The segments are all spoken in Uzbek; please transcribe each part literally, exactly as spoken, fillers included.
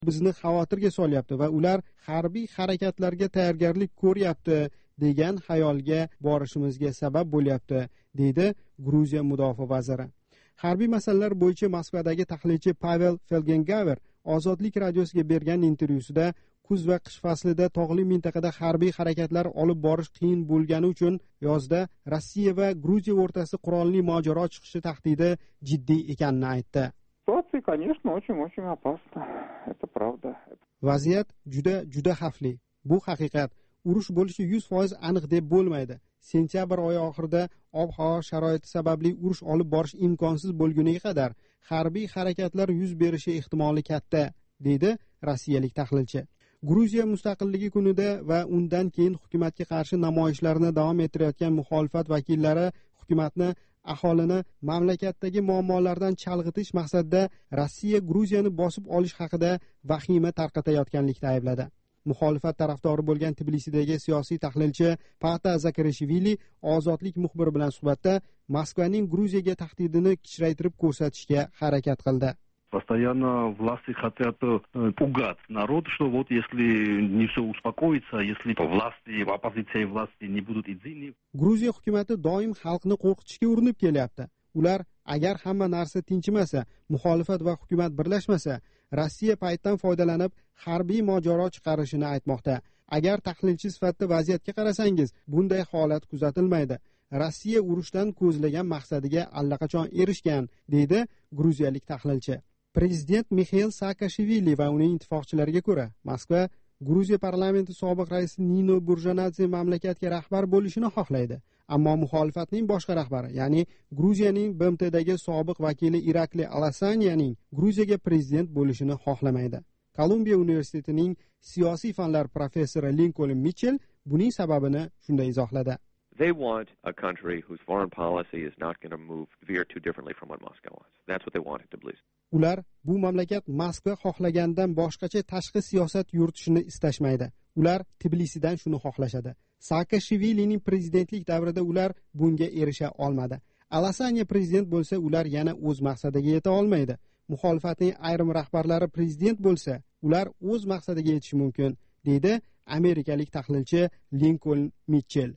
bizni xavotirga solyapti va ular harbiy harakatlarga tayyorgarlik ko'ryapti degan xayolga borishimizga sabab bo'lyapti, deydi Gruziya mudofaa vaziri. Harbiy masalalar bo'yicha Moskvadagi tahlilchi Pavel Felgengaver Ozodlik radiosiga bergan intervyusida kuz va qish faslida tog'li mintaqada harbiy harakatlar olib borish qiyin bo'lgani uchun yozda Rossiya va Gruziya o'rtasida qurolli mojaro chiqishi tahdidi jiddiy ekanini aytdi. Ситуация, конечно, очень-очень опасна. Это правда. Vaziyat juda juda xavfli. Bu haqiqat. Urush bo'lishi yuz foiz aniq deb bo'lmaydi. Sentyabr oyi oxirida ob-havo sharoiti sababli urush olib borish imkonsiz bo'lguniga qadar harbiy harakatlar yuz berishi ehtimoli katta, deydi rossiyalik tahlilchi. Gruziya mustaqilligi kunida va undan keyin hukumatga qarshi namoyishlarni davom ettirayotgan muxolifat vakillari hukumatni aholini mamlakatdagi muammolardan chalg'itish maqsadida Rossiya Gruziyani bosib olish haqida vahima tarqatayotganlikda aybladi. Muxolifat tarafdori bo'lgan Tbilisidagi siyosiy tahlilchi Pata Zakarishvili Ozodlik muxbiri bilan suhbatda Moskvaning Gruziyaga tahdidini kichraytirib ko'rsatishga harakat qildi. Постоянно власти хотят пугать народ, что вот если не все успокоится, если власти, оппозиция и власти не будут едины. Gruziya hukumati doim xalqni qo'rqitishga urinib kelyapti. Ular agar hamma narsa tinchimasa, muxolifat va hukumat birlashmasa, Rossiya paytdan foydalanib harbiy mojaro chiqarishini aytmoqda. Agar tahlilchi sifatida vaziyatga qarasangiz, bunday holat kuzatilmaydi. Rossiya urushdan ko'zlagan maqsadiga allaqachon erishgan, deydi gruziyalik tahlilchi. Prezident Mixail Saakashvili va uning ittifoqchilariga ko'ra, Moskva Gruziya parlamenti sobiq raisi Nino Burjanadze mamlakatga rahbar bo'lishini xohlaydi. Ammo muxolifatning boshqa rahbari, ya'ni Gruziyaning B M Tdagi sobiq vakili Irakli Alasanyaning Gruziyaga prezident bo'lishini xohlamaydi. Kolumbiya universitetining siyosiy fanlar professori Lincoln Mitchell buning sababini shunday izohladi. They want a country whose foreign policy is not going to move veer too differently from what Moscow wants. That's what they want it to believe. Ular bu mamlakat Moskva xohlagandan boshqacha tashqi siyosat yuritishini istashmaydi. Ular Tbilisidan shuni xohlashadi. Saakashvilining prezidentlik davrida ular bunga erisha olmadi. Alasanya prezident bo'lsa, ular yana o'z maqsadiga yeta olmaydi. Muxolifatning ayrim rahbarlari prezident bo'lsa, ular o'z maqsadiga yetishi mumkin, deydi amerikalik tahlilchi Lincoln Mitchell.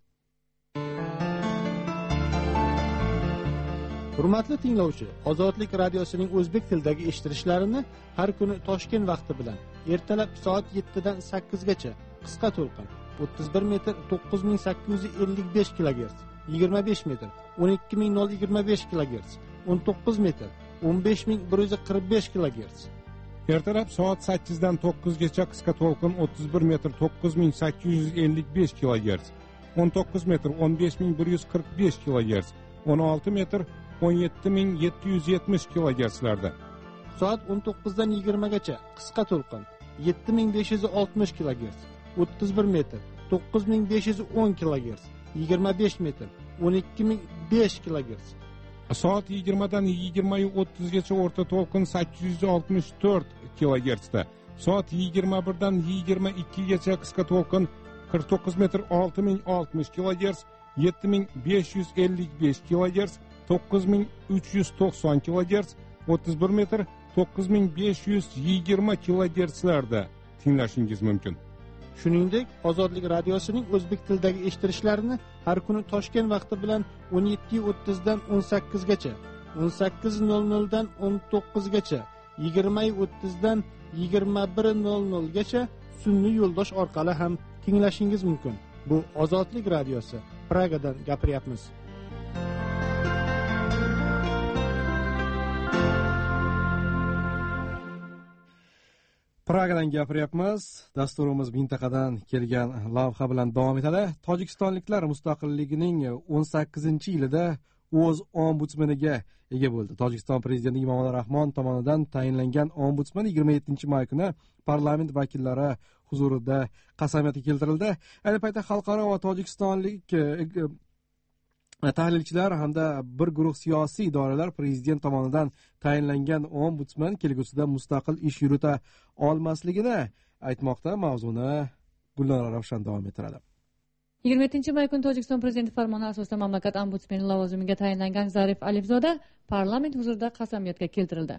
Hurmatli tinglovchi, Ozodlik radiosining o'zbek tilidagi eshittirishlarini har kuni Toshkent vaqti bilan ertalab soat yettidan sakkizgacha qisqa to'lqin o'ttiz bir metr to'qqiz ming sakkiz yuz ellik besh kilogerts, yigirma besh metr o'n ikki ming yigirma besh kilogerts, o'n to'qqiz metr o'n besh ming bir yuz qirq besh kilogerts. Ertalab soat sakkizdan to'qqizgacha qisqa to'lqin o'ttiz bir metr to'qqiz ming sakkiz yuz ellik besh kilogerts, o'n to'qqiz metr o'n besh ming bir yuz qirq besh kilogerts, o'n olti metr o'n yetti ming yetti yuz yetmish kilogertslarda. Soat o'n to'qqizdan yigirmagacha qisqa to'lqin yetti ming besh yuz oltmish kilogerts, o'ttiz bir metr to'qqiz ming besh yuz o'n kilogerts, yigirma besh metr o'n ikki ming besh kilogerts. Soat yigirmadan yigirma o'ttizgacha o'rta to'lqin sakkiz yuz oltmish to'rt kilogertsda. Soat yigirma birdan yigirma ikkigacha qisqa to'lqin qirq to'qqiz metr olti ming oltmish kilogerts, yetti ming besh yuz ellik besh kilogerts, to'qqiz ming uch yuz to'qson kilogerts, o'ttiz bir metr to'qqiz ming besh yuz yigirma kilogertslarda tinglashingiz mumkin. Shuningdek, Ozodlik radiosining o'zbek tilidagi eshittirishlarini har kuni Toshkent vaqti bilan o'n yetti o'ttizdan o'n sakkizgacha, o'n sakkiz nol noldan o'n to'qqizgacha, yigirma o'ttizdan yigirma bir nol nolgacha sun'iy yo'ldosh orqali ham tinglashingiz mumkin. Bu Ozodlik radiosi. Pragadan gapiryapmiz. Pragadan gapiryapmiz. Dasturimiz mintaqadan kelgan lavha bilan davom etadi. Tojikistonliklar mustaqilligining o'n sakkizinchi yilida o'z ombudsmaniga ega bo'ldi. Tojikiston prezidenti Emomali Rahmon tomonidan tayinlangan ombudsman yigirma yettinchi may kuni parlament vakillari huzurida qasamyatga keltirildi. Ayni paytda xalqaro va tojikistonlik tahlilchilar hamda bir guruh siyosiy idoralar prezident tomonidan tayinlangan ombudsman kelgusida mustaqil ish yurita olmasligini aytmoqda. Mavzuni Gulnora Ravshan davom ettiradi. yigirma yettinchi may kuni Tojikiston prezidenti farmoni asosida mamlakat ombudsmeni lavozimiga tayinlangan Zarif Alivzoda parlament huzurida qasamyodga keltirildi.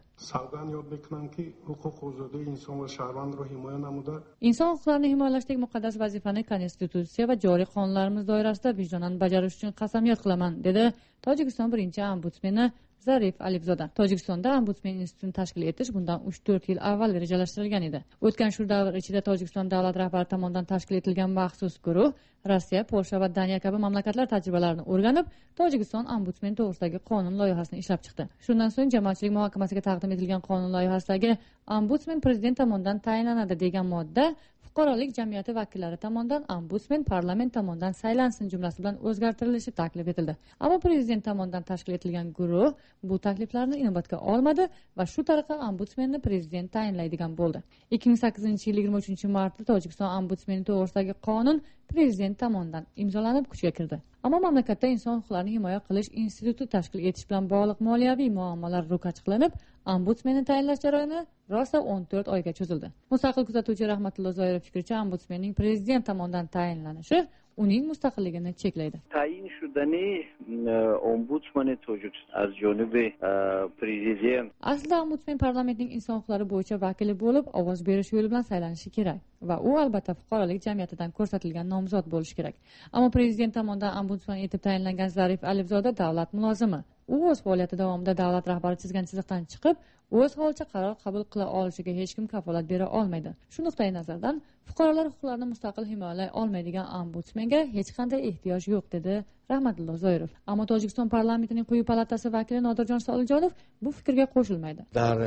Inson huquqlarini himoyalashdek muqaddas vazifani konstitutsiya va joriy qonunlarimiz doirasida vijdonan bajarish uchun qasamyod qilaman, dedi Tojikiston birinchi ombudsmeni Zarif Alivzoda. Tojikistonda ombudsmen institutini tashkil etish bundan uch to'rt yil avval rejalashtirilgan edi. O'tgan shu davr ichida Tojikiston davlat rahbari tomonidan tashkil etilgan maxsus guruh Rossiya, Polsha va Daniya kabi mamlakatlar tajribalarini o'rganib, Tojikiston ombudsmen to'g'risidagi qonun loyihasini ishlab chiqdi. Shundan so'ng jamoatchilik muhokamasiga taqdim etilgan qonun loyihasidagi ombudsmen prezident tomonidan tayinlanadi degan modda fuqarolik jamiyati vakillari tomonidan ombudsmen parlament tomonidan saylansin jumlasi bilan o'zgartirilishi taklif etildi. Ammo prezident tomonidan tashkil etilgan guruh bu takliflarni inobatga olmadi va shu tariqa ombudsmenni prezident tayinlaydigan bo'ldi. ikki ming sakkizinchi yil yigirma uchinchi martda Tojikiston ombudsmeni to'g'risidagi qonun prezident tomonidan imzolanib kuchga kirdi. Ammo mamlakatda inson huquqlarini himoya qilish instituti tashkil etish bilan bog'liq moliyaviy muammolar ro'kach qilinib, ombudsmenni tayinlash jarayoni rosa o'n to'rt oyga cho'zildi. Mustaqil kuzatuvchi Rahmatullo Zoirov fikricha, ombudsmenning prezident tomonidan tayinlanishi uning mustaqilligini cheklaydi. Tayin shudani ombudsmani Tojikiston az jonibi prezident. Aslida ombudsmen parlamentning inson huquqlari bo'yicha vakili bo'lib, ovoz berish yo'li bilan saylanishi kerak va u albatta fuqarolik jamiyatidan ko'rsatilgan nomzod bo'lishi kerak. Ammo prezident tomonidan ombudsman etib tayinlangan Zarif Alivzoda davlat mulozimi. U o'z faoliyati davomida davlat rahbari chizgan chiziqdan chiqib, o'z holicha qaror qabul qila olishiga hech kim kafolat bera olmaydi. Shu nuqtai nazardan fuqarolar huquqlarini mustaqil himoyalay olmaydigan ombudsmenga hech qanday ehtiyoj yo'q, dedi Rahmatullo Zoirov. Ammo Tojikiston parlamentining quyi palatasi vakili Nodirjon Solijonov bu fikrga qo'shilmaydi. Dar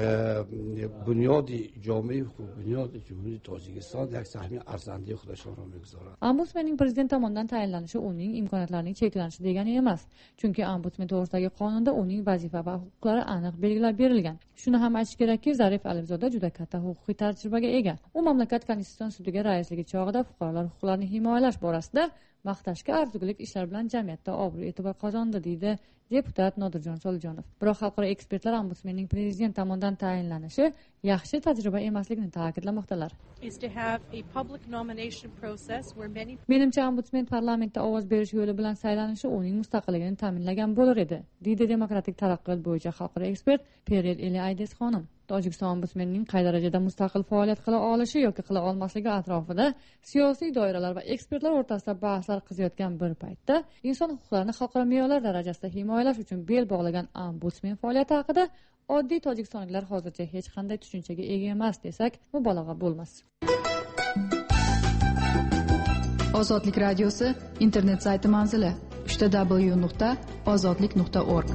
bunyodi jami huquq bunyodi jumhuriy Tojikiston yak sahmi arzandi xudashon megzora. Ombudsmenning prezident tomonidan tayinlanishi uning imkoniyatlarining cheklanishi degani emas. Chunki ombudsmen to'g'risidagi qonunda uning vazifa va huquqlari aniq belgilab berilgan. Shuni ham aytish kerakki, Zarif Alivzoda juda katta huquqiy tajribaga ega. U mamlakat konstitutsion sudiga raisligi chog'ida fuqarolar huquqlarini himoyalash borasida maqtashga arzigulik ishlar bilan jamiyatda obro' e'tibor qozondi, deydi deputat Nodirjon Solijonov. Biroq xalqaro ekspertlar ombudsmenning prezident tomonidan tayinlanishi yaxshi tajriba emasligini ta'kidlamoqdalar. Menimcha ombudsmen parlamentda ovoz berish yo'li bilan saylanishi uning mustaqilligini ta'minlagan bo'lar edi, deydi demokratik taraqqiyot bo'yicha xalqaro ekspert Perel Eliaydes xonim. Tojikiston ombudsmenining qay darajada mustaqil faoliyat qila olishi yoki qila olmasligi atrofida siyosiy doiralar va ekspertlar o'rtasida bahslar qiziyotgan bir paytda inson huquqlarini xalqaro me'yorlar darajasida himoyalash uchun bel bog'lagan ombudsmen faoliyati haqida oddiy tojikistonliklar hozircha hech qanday tushunchaga ega emas desak mubolag'a bo'lmas. Ozodlik radiosi internet sayti manzili uch w nuqta ozodlik nuqta org.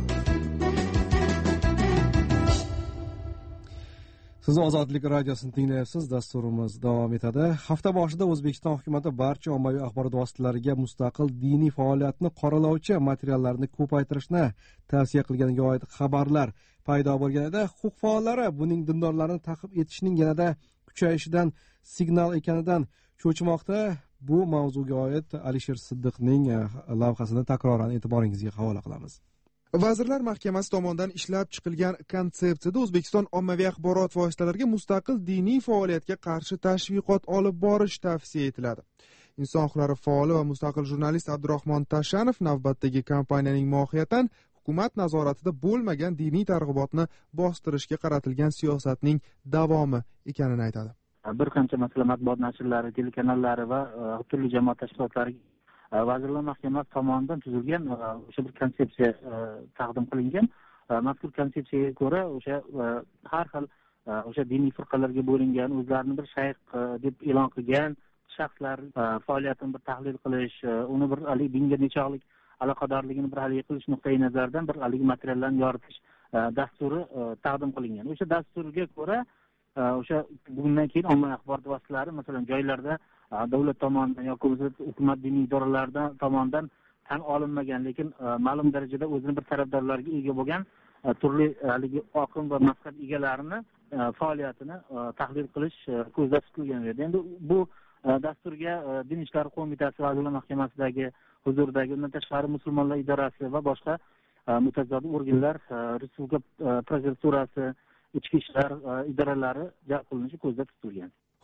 Siz Ozodlik radiosini tinglayapsiz. Dasturimiz davom etadi. Hafta boshida O'zbekiston hukumatı barcha ommaviy axborot vositalariga mustaqil diniy faoliyatni qoralovchi materiallarni ko'paytirishni tavsiya qilganiga oid xabarlar paydo bo'lgan edi. Huquq faollari buning dindorlarni ta'qib etishning yanada kuchayishidan signal ekanidan cho'chimoqda. Bu mavzuga oid Alisher Siddiqning lavhasini takroran e'tiboringizga havola qilamiz. Vazirlar Mahkamasi tomonidan ishlab chiqilgan konsepsiyada O'zbekiston ommaviy axborot vositalariga mustaqil diniy faoliyatga qarshi tashviqot olib borish tavsiya etiladi. Inson huquqlari faoli va mustaqil jurnalist Abdurahmon Tashanov navbatdagi kampaniyaning mohiyatan hukumat nazoratida bo'lmagan diniy targ'ibotni bostirishga qaratilgan siyosatning davomi ekanini aytadi. Bir qancha masalan matbuot nashrlari, telekanallari va turli jamoat tashkilotlari Vazirlar Mahkamasi tomonidan tuzilgan o'sha bir konsepsiya taqdim qilingan. Mazkur konsepsiyaga ko'ra o'sha har xil o'sha diniy firqalarga bo'lingan, o'zlarini bir shayx deb e'lon qilgan shaxslar faoliyatini bir tahlil qilish, uni bir hali dinga nechog'lik aloqadorligini bir hal qilish nuqtai nazaridan bir haligi materiallarni yoritish dasturi taqdim qilingan. O'sha dasturga ko'ra o'sha bundan keyin ommaviy axborot vositalari masalan joylarda davlat tomonidan yoki hukumat diniy idoralaridan tomonidan tan olinmagan, lekin ma'lum darajada o'zini bir tarafdorlarga ega bo'lgan turli haligi oqim va mazhab egalarini faoliyatini tahlil qilish ko'zda tutilgan edi. Endi bu dasturga Din ishlari qo'mitasi, Vazirlar Mahkamasidagi huzuridagi, undan tashqari musulmonlar idorasi va boshqa mutasaddi organlar, Respublika prokuraturasi, ichki ishlar idoralari jalb qilinishi ko'zda tutilgan.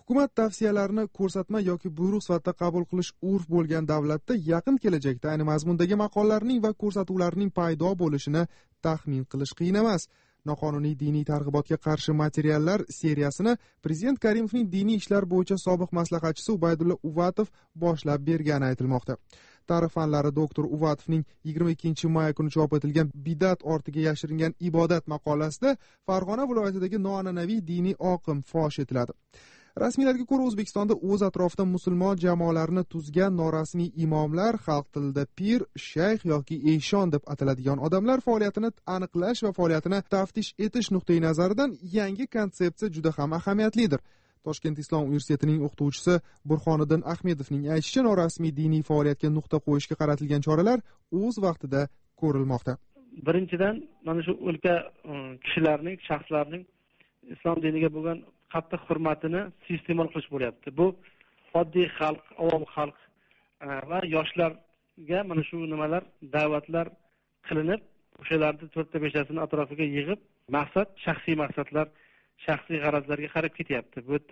hukumat tavsiyalarini ko'rsatma yoki buyruq sifatida qabul qilish urf bo'lgan davlatda yaqin kelajakda ayni mazmundagi maqollarning va ko'rsatuvlarning paydo bo'lishini taxmin qilish qiyin emas. Noqonuniy diniy targ'ibotga qarshi materiallar seriyasini Prezident Karimovning diniy ishlar bo'yicha sobiq maslahatchisi Ubaydulla Uvatov boshlab bergani aytilmoqda. Tarix fanlari doktor Uvatovning yigirma ikkinchi may kuni chop etilgan Bidat ortiga yashiringan ibodat maqolasida Farg'ona viloyatidagi noan'anaviy diniy oqim fosh etiladi. Rasmiylarga ko'ra, O'zbekistonda o'z atrofida musulmon jamoalarini tuzgan norasmiy imomlar, xalq tilida pir, shayx yoki eshon deb ataladigan odamlar faoliyatini aniqlash va faoliyatini taftish etish nuqtai nazaridan yangi konsepsiya juda ham ahamiyatlidir. Toshkent Islom universitetining o'qituvchisi Burxoniddin Ahmedovning aytishicha, norasmiy diniy faoliyatga nuqta qo'yishga qaratilgan choralar o'z vaqtida ko'rilmoqda. Birinchidan, mana shu o'lka kishilarning, shaxslarning islom diniga bo'lgan qattiq hurmatini suiiste'mol qilish bo'lyapti. Bu oddiy xalq, avom xalq va yoshlarga mana shu nimalar, da'vatlar qilinib, o'shalarni to'rtta beshtasini atrofiga yig'ib, maqsad shaxsiy maqsadlar, shaxsiy g'arazlarga qarab ketyapti. Bu yerda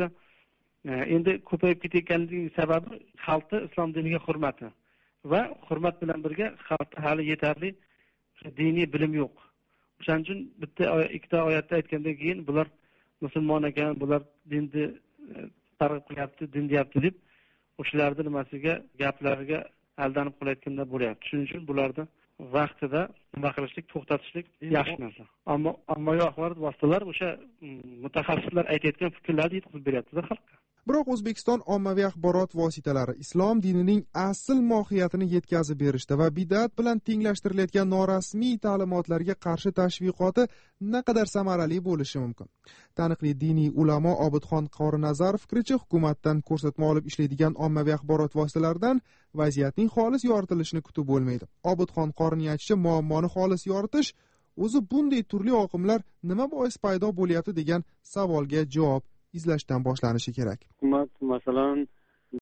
endi ko'payib ketayotganining sababi xalqning islom diniga hurmati va hurmat bilan birga xalqda hali yetarli diniy bilim yo'q. O'shaning uchun bitta ikkita oyatda aytgandan keyin bular musulmon ekan, bular dinni targ'ib qilyapti, din deyapti deb o'shalarning nimasiga, gaplariga aldanib qolayotganda bo'lyapti. Shuning uchun bularni vaqtida nima qilishlik, to'xtatishlik yaxshi narsa. Ammo ommaviy axborot vositalar o'sha mutaxassislar aytayotgan fikrlarni yetkazib beryapti xalqqa. Biroq O'zbekiston ommaviy axborot vositalari islom dinining asl mohiyatini yetkazib berishda va bidat bilan tenglashtirilayotgan norasmiy ta'limotlarga qarshi tashviqoti naqadar samarali bo'lishi mumkin. Taniqli diniy ulamo Obidxon Qorinazarov fikricha, hukumatdan ko'rsatma olib ishlaydigan ommaviy axborot vositalaridan vaziyatning xolis yoritilishini kutib bo'lmaydi. Obidxon Qorinning aytishicha, muammoni xolis yoritish o'zi bunday turli oqimlar nima bois paydo bo'lyapti degan savolga javob izlashdan boshlanishi kerak. Hukumat masalan